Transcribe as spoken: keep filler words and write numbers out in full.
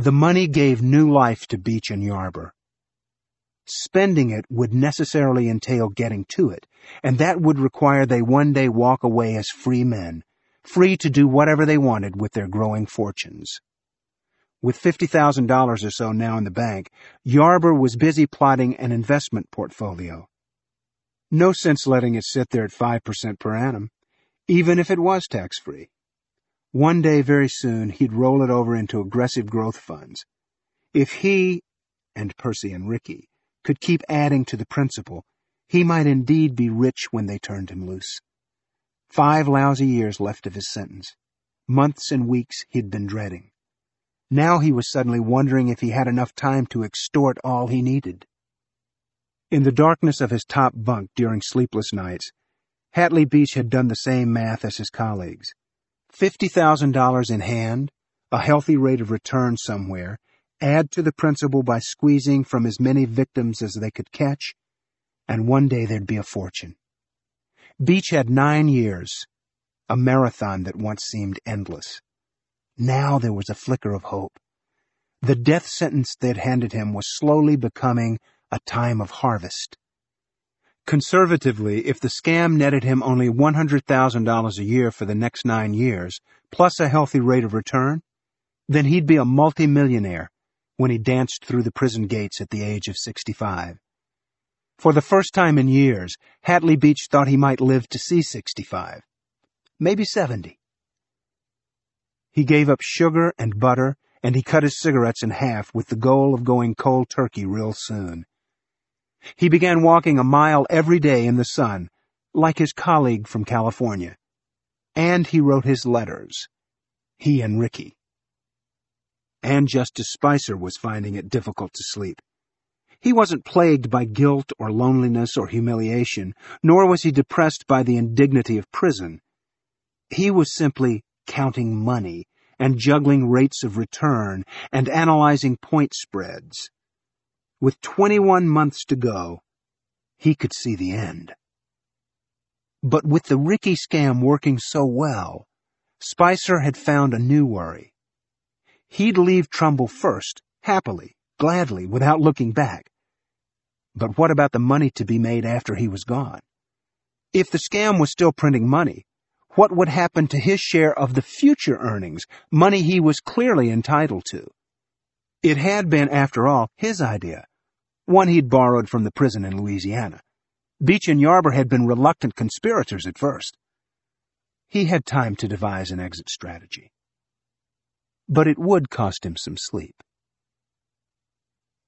The money gave new life to Beach and Yarber. Spending it would necessarily entail getting to it, and that would require they one day walk away as free men, free to do whatever they wanted with their growing fortunes. With fifty thousand dollars or so now in the bank, Yarber was busy plotting an investment portfolio. No sense letting it sit there at five percent per annum, even if it was tax-free. One day very soon he'd roll it over into aggressive growth funds. If he, and Percy and Ricky, could keep adding to the principal, he might indeed be rich when they turned him loose. Five lousy years left of his sentence. Months and weeks he'd been dreading. Now he was suddenly wondering if he had enough time to extort all he needed. In the darkness of his top bunk during sleepless nights, Hatley Beach had done the same math as his colleagues. Fifty thousand dollars in hand, a healthy rate of return somewhere, add to the principal by squeezing from as many victims as they could catch, and one day there'd be a fortune. Beach had nine years, a marathon that once seemed endless. Now there was a flicker of hope. The death sentence they'd handed him was slowly becoming a time of harvest. Conservatively, if the scam netted him only one hundred thousand dollars a year for the next nine years, plus a healthy rate of return, then he'd be a multimillionaire when he danced through the prison gates at the age of sixty-five. For the first time in years, Hatley Beach thought he might live to see sixty-five, maybe seventy. He gave up sugar and butter, and he cut his cigarettes in half with the goal of going cold turkey real soon. He began walking a mile every day in the sun, like his colleague from California. And he wrote his letters. He and Ricky. And Justice Spicer was finding it difficult to sleep. He wasn't plagued by guilt or loneliness or humiliation, nor was he depressed by the indignity of prison. He was simply counting money and juggling rates of return and analyzing point spreads. With twenty-one months to go, he could see the end. But with the Ricky scam working so well, Spicer had found a new worry. He'd leave Trumbull first, happily, gladly, without looking back. But what about the money to be made after he was gone? If the scam was still printing money, what would happen to his share of the future earnings, money he was clearly entitled to? It had been, after all, his idea, one he'd borrowed from the prison in Louisiana. Beach and Yarber had been reluctant conspirators at first. He had time to devise an exit strategy. But it would cost him some sleep.